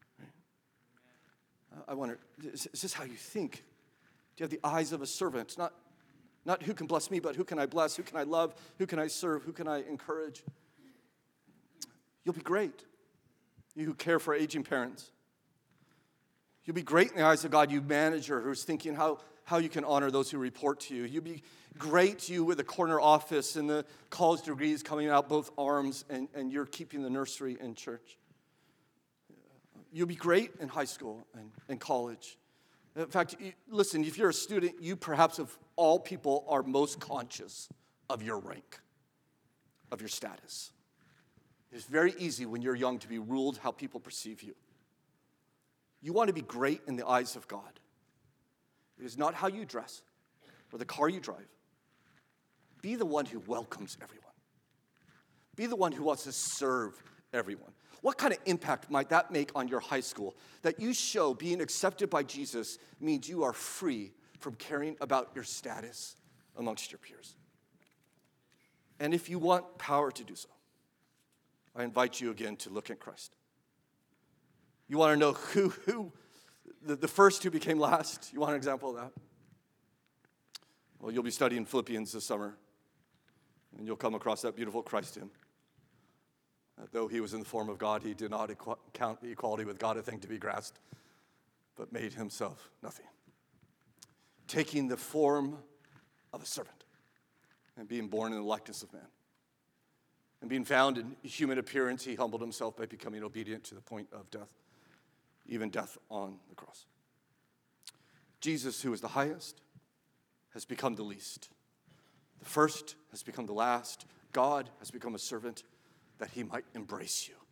I wonder, is this how you think? Do you have the eyes of a servant? Not Not who can bless me, but who can I bless? Who can I love? Who can I serve? Who can I encourage? You'll be great. You who care for aging parents. You'll be great in the eyes of God, you manager who's thinking how, how you can honor those who report to you. You'll be great, you with the corner office and the college degrees coming out both arms, and, and you're keeping the nursery in church. You'll be great in high school and, and college. In fact, you, listen, if you're a student, you perhaps of all people are most conscious of your rank, of your status. It's very easy when you're young to be ruled how people perceive you. You want to be great in the eyes of God. It is not how you dress or the car you drive. Be the one who welcomes everyone. Be the one who wants to serve everyone. What kind of impact might that make on your high school? That you show being accepted by Jesus means you are free from caring about your status amongst your peers. And if you want power to do so, I invite you again to look at Christ. You want to know who, who the, the first who became last? You want an example of that? Well, you'll be studying Philippians this summer, and you'll come across that beautiful Christ hymn. That though he was in the form of God, he did not equ- count equality with God a thing to be grasped, but made himself nothing. Taking the form of a servant and being born in the likeness of man. And being found in human appearance, he humbled himself by becoming obedient to the point of death, even death on the cross. Jesus, who is the highest, has become the least. The first has become the last. God has become a servant that he might embrace you.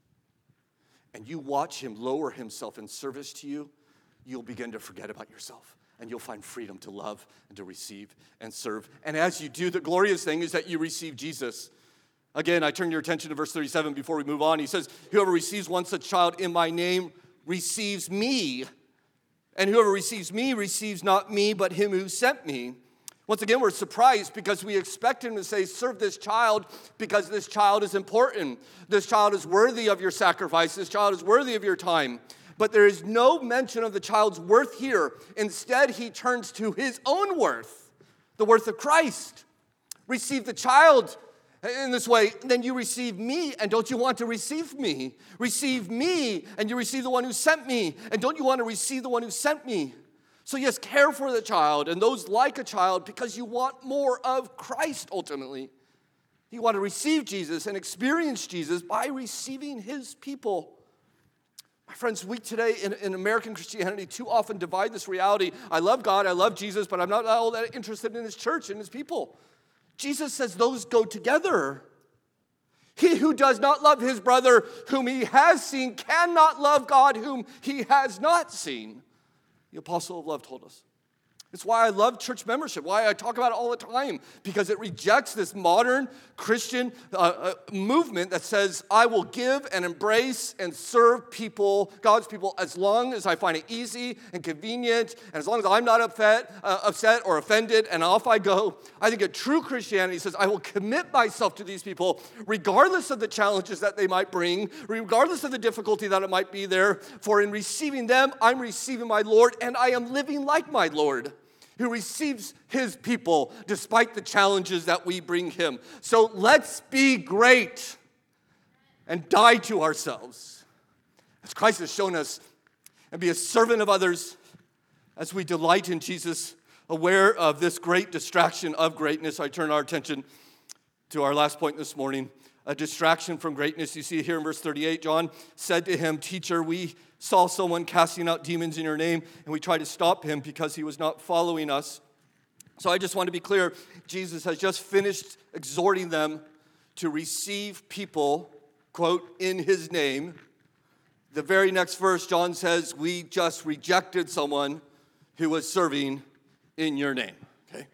And you watch him lower himself in service to you, you'll begin to forget about yourself. And you'll find freedom to love and to receive and serve. And as you do, the glorious thing is that you receive Jesus. Again, I turn your attention to verse thirty-seven before we move on. He says, whoever receives one such child in my name receives me. And whoever receives me receives not me, but him who sent me. Once again, we're surprised because we expect him to say, serve this child because this child is important. This child is worthy of your sacrifice. This child is worthy of your time. But there is no mention of the child's worth here. Instead, he turns to his own worth, the worth of Christ. Receive the child in this way, then you receive me, and don't you want to receive me? Receive me, and you receive the one who sent me, and don't you want to receive the one who sent me? So yes, care for the child and those like a child because you want more of Christ ultimately. You want to receive Jesus and experience Jesus by receiving his people. My friends, we today in, in American Christianity too often divide this reality. I love God, I love Jesus, but I'm not all that interested in his church and his people. Jesus says those go together. He who does not love his brother whom he has seen cannot love God whom he has not seen. The apostle of love told us. It's why I love church membership, why I talk about it all the time, because it rejects this modern Christian uh, uh, movement that says, I will give and embrace and serve people, God's people, as long as I find it easy and convenient, and as long as I'm not upset, uh, upset or offended, and off I go. I think a true Christianity says, I will commit myself to these people, regardless of the challenges that they might bring, regardless of the difficulty that it might be there, for in receiving them, I'm receiving my Lord, and I am living like my Lord, who receives his people despite the challenges that we bring him. So let's be great and die to ourselves, as Christ has shown us, and be a servant of others as we delight in Jesus, aware of this great distraction of greatness. I turn our attention to our last point this morning, a distraction from greatness. You see here in verse thirty-eight, John said to him, Teacher, we saw someone casting out demons in your name, and we tried to stop him because he was not following us. So I just want to be clear, Jesus has just finished exhorting them to receive people, quote, in his name. The very next verse, John says, we just rejected someone who was serving in your name, okay?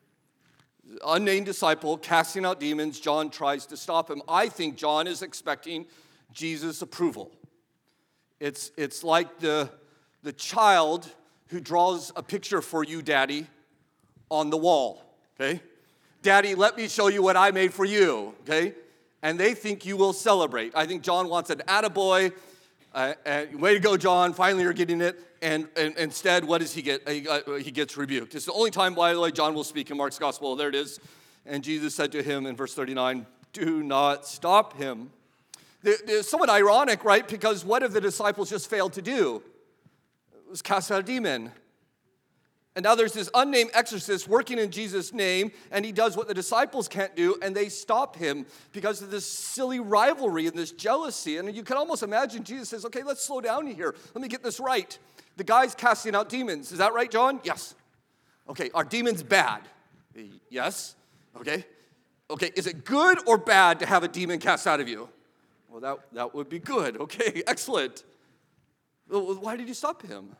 Unnamed disciple casting out demons, John tries to stop him. I think John is expecting Jesus' approval. It's, it's like the, the child who draws a picture for you, Daddy, on the wall, okay? Daddy, let me show you what I made for you, okay? And they think you will celebrate. I think John wants an attaboy. Uh, and way to go, John. Finally, you're getting it. And, and instead, what does he get? He, uh, he gets rebuked. It's the only time, by the way, John will speak in Mark's gospel. There it is. And Jesus said to him in verse thirty-nine, do not stop him. It's somewhat ironic, right? Because what have the disciples just failed to do? It was cast out a demon. And now there's this unnamed exorcist working in Jesus' name, and he does what the disciples can't do, and they stop him because of this silly rivalry and this jealousy. And you can almost imagine Jesus says, okay, let's slow down here. Let me get this right. The guy's casting out demons. Is that right, John? Yes. Okay, are demons bad? Yes. Okay. Okay, is it good or bad to have a demon cast out of you? Well, that, that would be good. Okay, excellent. Well, why did you stop him?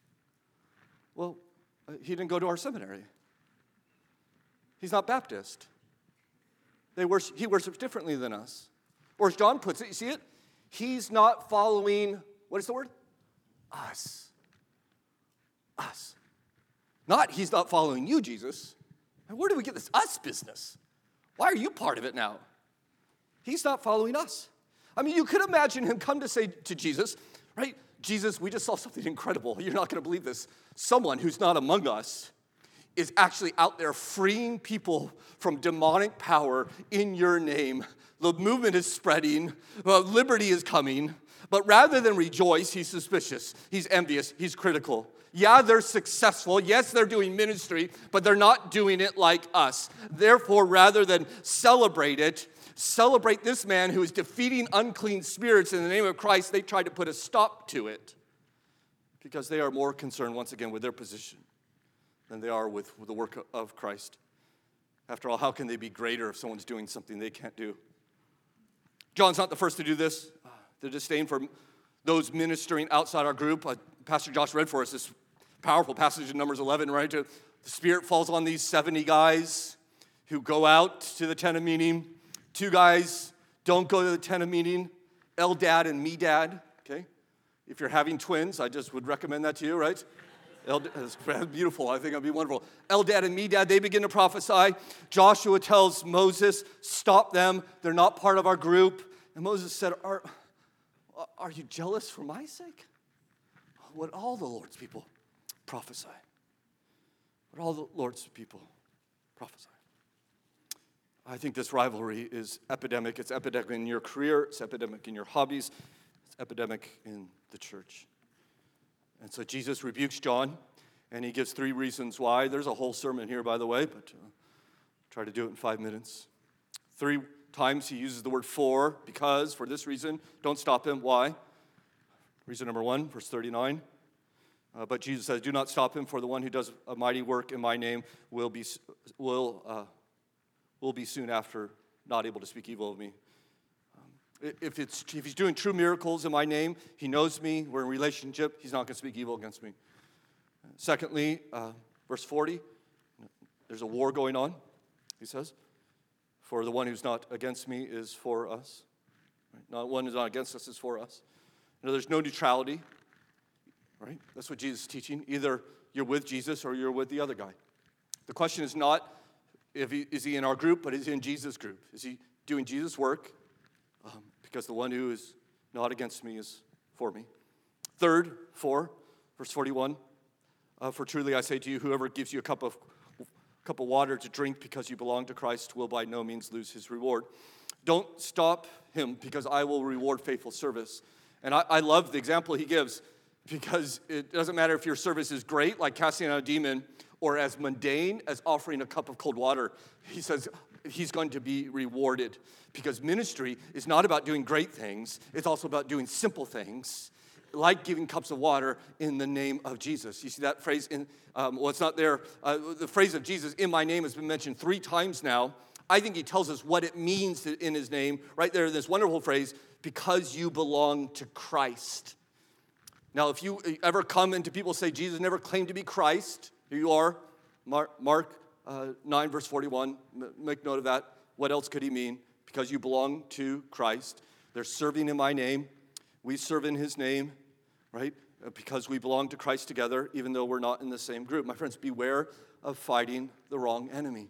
Well, he didn't go to our seminary. He's not Baptist. They worship, he worships differently than us. Or as John puts it, you see it? He's not following, what is the word? Us. Us. Not he's not following you, Jesus. And where do we get this us business? Why are you part of it now? He's not following us. I mean, you could imagine him come to say to Jesus, right? Jesus, we just saw something incredible. You're not going to believe this. Someone who's not among us is actually out there freeing people from demonic power in your name. The movement is spreading. Uh, liberty is coming. But rather than rejoice, he's suspicious. He's envious. He's critical. Yeah, they're successful. Yes, they're doing ministry, but they're not doing it like us. Therefore, rather than celebrate it, celebrate this man who is defeating unclean spirits in the name of Christ, they try to put a stop to it because they are more concerned, once again, with their position than they are with the work of Christ. After all, how can they be greater if someone's doing something they can't do? John's not the first to do this. The disdain for those ministering outside our group. Uh, Pastor Josh read for us this powerful passage in Numbers eleven, right? The Spirit falls on these seventy guys who go out to the tent of meeting. Two guys don't go to the tent of meeting, Eldad and Medad, okay? If you're having twins, I just would recommend that to you, right? Eldad, that's beautiful. I think it'd be wonderful. Eldad and Medad, they begin to prophesy. Joshua tells Moses, stop them. They're not part of our group. And Moses said, are, are you jealous for my sake? Would all the Lord's people prophesy? Would all the Lord's people prophesy? I think this rivalry is epidemic. It's epidemic in your career. It's epidemic in your hobbies. It's epidemic in the church. And so Jesus rebukes John, and he gives three reasons why. There's a whole sermon here, by the way, but uh, try to do it in five minutes. Three times he uses the word for, because, for this reason. Don't stop him. Why? Reason number one, verse thirty-nine. Uh, but Jesus says, do not stop him, for the one who does a mighty work in my name will be will uh, will be soon after not able to speak evil of me. Um, if it's if he's doing true miracles in my name, he knows me, we're in relationship, he's not going to speak evil against me. Secondly, uh, verse forty, there's a war going on, he says. For the one who's not against me is for us. Right? Not one who's not against us is for us. You know, there's no neutrality. Right? That's what Jesus is teaching. Either you're with Jesus or you're with the other guy. The question is not, if he, is he in our group, but is he in Jesus' group? Is he doing Jesus' work? Um, because the one who is not against me is for me. Third, four, verse forty-one. Uh, for truly I say to you, whoever gives you a cup of cup of water to drink because you belong to Christ will by no means lose his reward. Don't stop him, because I will reward faithful service. And I, I love the example he gives, because it doesn't matter if your service is great, like casting out a demon, or as mundane as offering a cup of cold water. He says he's going to be rewarded, because ministry is not about doing great things. It's also about doing simple things, like giving cups of water in the name of Jesus. You see that phrase in, um, well, it's not there. Uh, the phrase of Jesus, in my name, has been mentioned three times now. I think he tells us what it means to, in his name, right there in this wonderful phrase, because you belong to Christ. Now, if you ever come into people say Jesus never claimed to be Christ, here you are, Mark, Mark uh, nine, verse forty-one, make note of that. What else could he mean? Because you belong to Christ. They're serving in my name. We serve in his name, right? Because we belong to Christ together, even though we're not in the same group. My friends, beware of fighting the wrong enemy.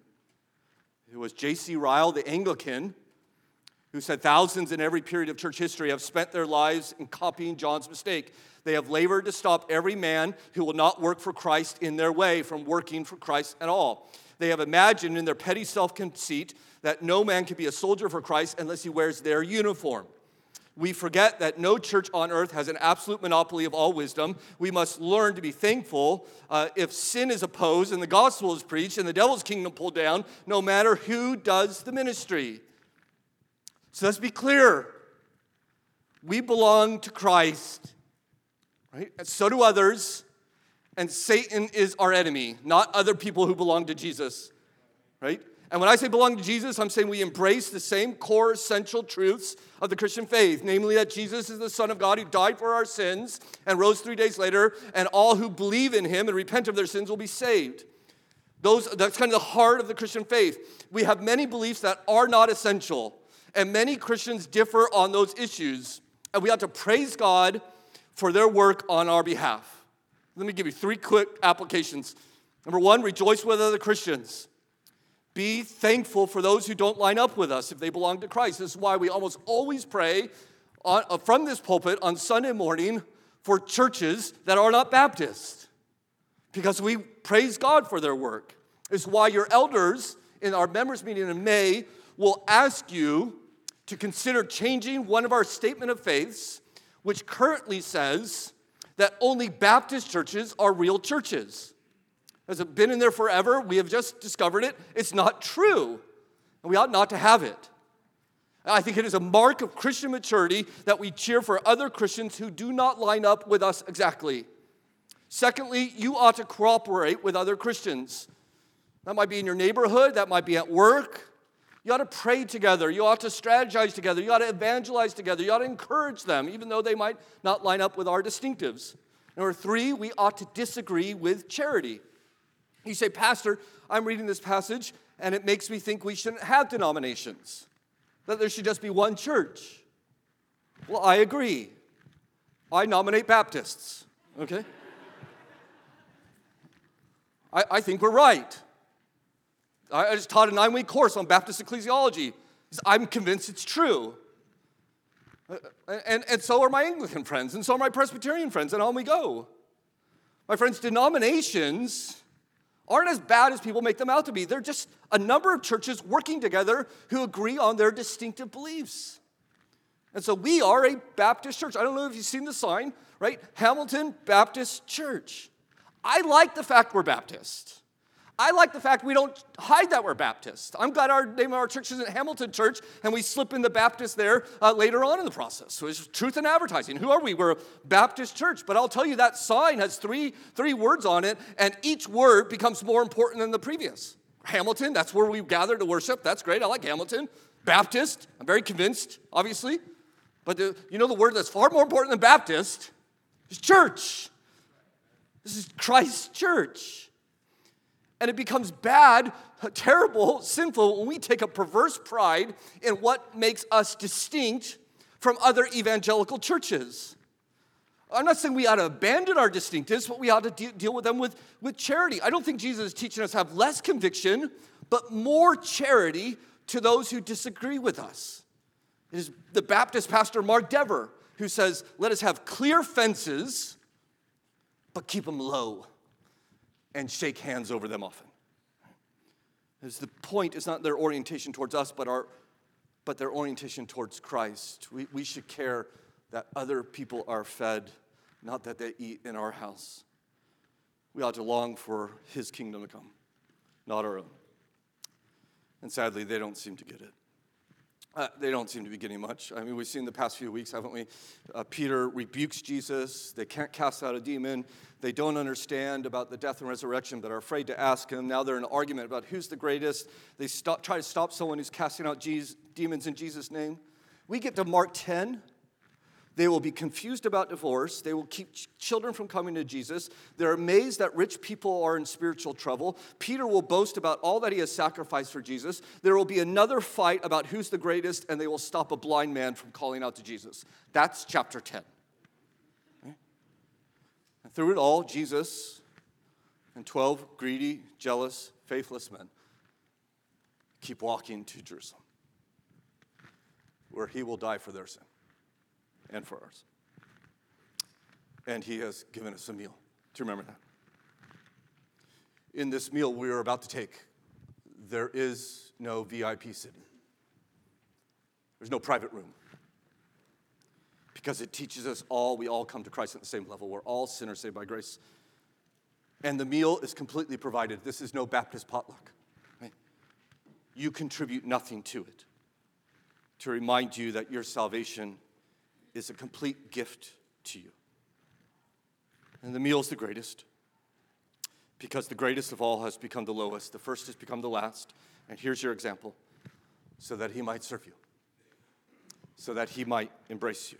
It was J C Ryle, the Anglican, who said thousands in every period of church history have spent their lives in copying John's mistake. They have labored to stop every man who will not work for Christ in their way from working for Christ at all. They have imagined in their petty self-conceit that no man can be a soldier for Christ unless he wears their uniform. We forget that no church on earth has an absolute monopoly of all wisdom. We must learn to be thankful uh, if sin is opposed and the gospel is preached and the devil's kingdom pulled down, no matter who does the ministry. So let's be clear. We belong to Christ, right? And so do others. And Satan is our enemy, not other people who belong to Jesus, right? And when I say belong to Jesus, I'm saying we embrace the same core essential truths of the Christian faith, namely that Jesus is the Son of God who died for our sins and rose three days later, and all who believe in him and repent of their sins will be saved. Those, that's kind of the heart of the Christian faith. We have many beliefs that are not essential, and many Christians differ on those issues, and we ought to praise God for their work on our behalf. Let me give you three quick applications. Number one, rejoice with other Christians. Be thankful for those who don't line up with us if they belong to Christ. This is why we almost always pray on, uh, from this pulpit on Sunday morning for churches that are not Baptist, because we praise God for their work. It's why your elders in our members meeting in May will ask you to consider changing one of our statement of faiths, which currently says that only Baptist churches are real churches. Has it been in there forever? We have just discovered it. It's not true. And we ought not to have it. I think it is a mark of Christian maturity that we cheer for other Christians who do not line up with us exactly. Secondly, you ought to cooperate with other Christians. That might be in your neighborhood, that might be at work. You ought to pray together. You ought to strategize together. You ought to evangelize together. You ought to encourage them, even though they might not line up with our distinctives. Number three, we ought to disagree with charity. You say, Pastor, I'm reading this passage, and it makes me think we shouldn't have denominations, that there should just be one church. Well, I agree. I nominate Baptists, okay? I, I think we're right. I, I just taught a nine-week course on Baptist ecclesiology. I'm convinced it's true. Uh, and, and so are my Anglican friends, and so are my Presbyterian friends, and on we go. My friends, denominations aren't as bad as people make them out to be. They're just a number of churches working together who agree on their distinctive beliefs. And so we are a Baptist church. I don't know if you've seen the sign, right? Hamilton Baptist Church. I like the fact we're Baptist. I like the fact we don't hide that we're Baptist. I'm glad our name of our church isn't Hamilton Church, and we slip in the Baptist there uh, later on in the process. So it's truth in advertising. Who are we? We're a Baptist church. But I'll tell you, that sign has three, three words on it, and each word becomes more important than the previous. Hamilton, that's where we gather to worship. That's great. I like Hamilton. Baptist, I'm very convinced, obviously. But the, you know the word that's far more important than Baptist is church. This is Christ's church. And it becomes bad, terrible, sinful when we take a perverse pride in what makes us distinct from other evangelical churches. I'm not saying we ought to abandon our distinctives, but we ought to de- deal with them with, with charity. I don't think Jesus is teaching us to have less conviction, but more charity to those who disagree with us. It is the Baptist pastor Mark Dever who says, let us have clear fences, but keep them low and shake hands over them often. As the point is not their orientation towards us, but our, but their orientation towards Christ. We, we should care that other people are fed, not that they eat in our house. We ought to long for his kingdom to come, not our own. And sadly, they don't seem to get it. Uh, they don't seem to be getting much. I mean, we've seen the past few weeks, haven't we? Uh, Peter rebukes Jesus. They can't cast out a demon. They don't understand about the death and resurrection, but are afraid to ask him. Now they're in an argument about who's the greatest. They stop, try to stop someone who's casting out Jesus, demons in Jesus' name. We get to Mark ten. They will be confused about divorce. They will keep ch- children from coming to Jesus. They're amazed that rich people are in spiritual trouble. Peter will boast about all that he has sacrificed for Jesus. There will be another fight about who's the greatest, and they will stop a blind man from calling out to Jesus. That's chapter ten. Okay? And through it all, Jesus and twelve greedy, jealous, faithless men keep walking to Jerusalem, where he will die for their sin and for ours. And he has given us a meal. Do you remember that? In this meal we are about to take, there is no V I P sitting. There's no private room. Because it teaches us all, we all come to Christ at the same level. We're all sinners saved by grace. And the meal is completely provided. This is no Baptist potluck. Right? You contribute nothing to it. To remind you that your salvation is a complete gift to you. And the meal is the greatest, because the greatest of all has become the lowest. The first has become the last. And here's your example, so that he might serve you, so that he might embrace you.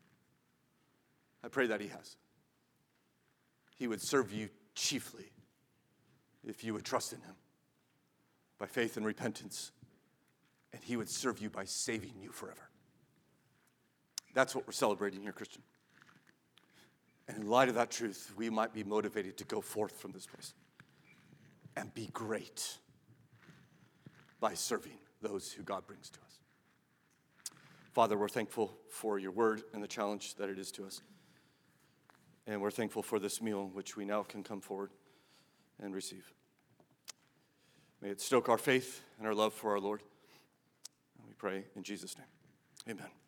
I pray that he has. He would serve you chiefly if you would trust in him by faith and repentance, and he would serve you by saving you forever. That's what we're celebrating here, Christian. And in light of that truth, we might be motivated to go forth from this place and be great by serving those who God brings to us. Father, we're thankful for your word and the challenge that it is to us. And we're thankful for this meal, which we now can come forward and receive. May it stoke our faith and our love for our Lord. And we pray in Jesus' name. Amen.